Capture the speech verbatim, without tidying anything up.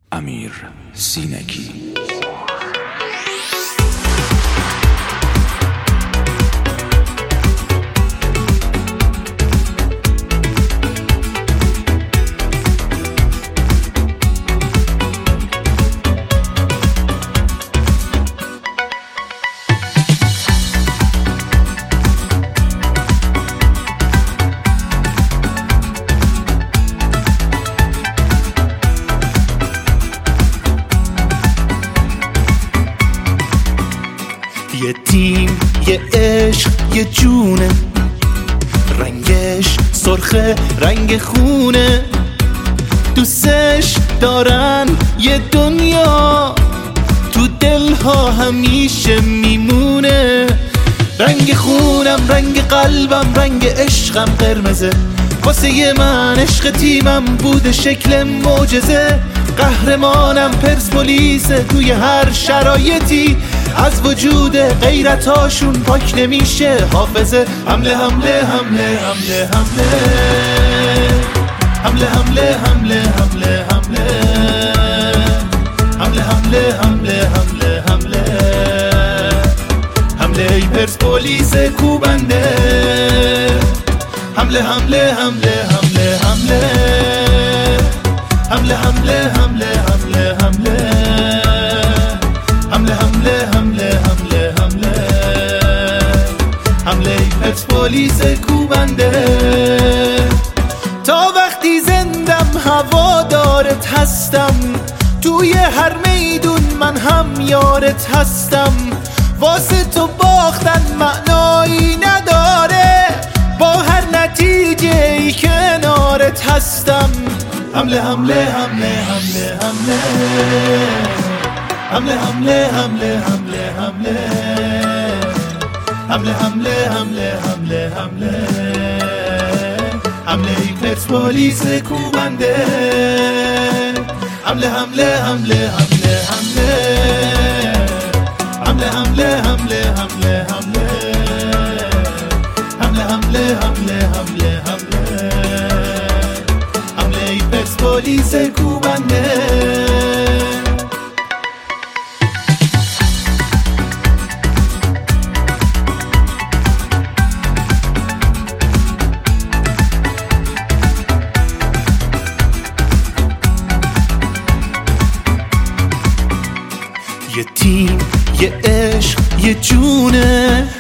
امیر سینگی. یه تیم، یه عشق، یه جونه، رنگش سرخه، رنگ خونه، دوستش دارن یه دنیا، تو دلها همیشه میمونه. رنگ خونم، رنگ قلبم، رنگ عشقم قرمزه، واسه من عشق تیمم بوده شکل معجزه. قهرمانم پرسپولیسه، توی هر شرایطی از وجود غیرتاشون پاک نمیشه حافظه. حمله حمله حمله حمله حمله حمله حمله حمله حمله حمله حمله حمله حمله حمله حمله حمله ای پرسپولیس کوبنده. حمله حمله حمله حمله حمله حمله حمله حمله حمله حمله حمله حمله حمله حمله حمله حمله ای پرسپولیس کوبنده. تا وقتی زندم هوادارت هستم، توی هر میدون من هم یارت هستم. واسه تو باختن معنایی نداره، با هر نتیجه ای کنارت هستم. حمله حمله حمله حمله حمله حمله حمله حمله حمله حمله حمله حمله حمله حمله حمله حمله ای پرسپولیس کوبنده. حمله حمله حمله حمله حمله حمله حمله حمله حمله حمله حمله حمله حمله حمله حمله حمله ای پرسپولیس کوبنده. یه تیم، یه عشق، یه جونه،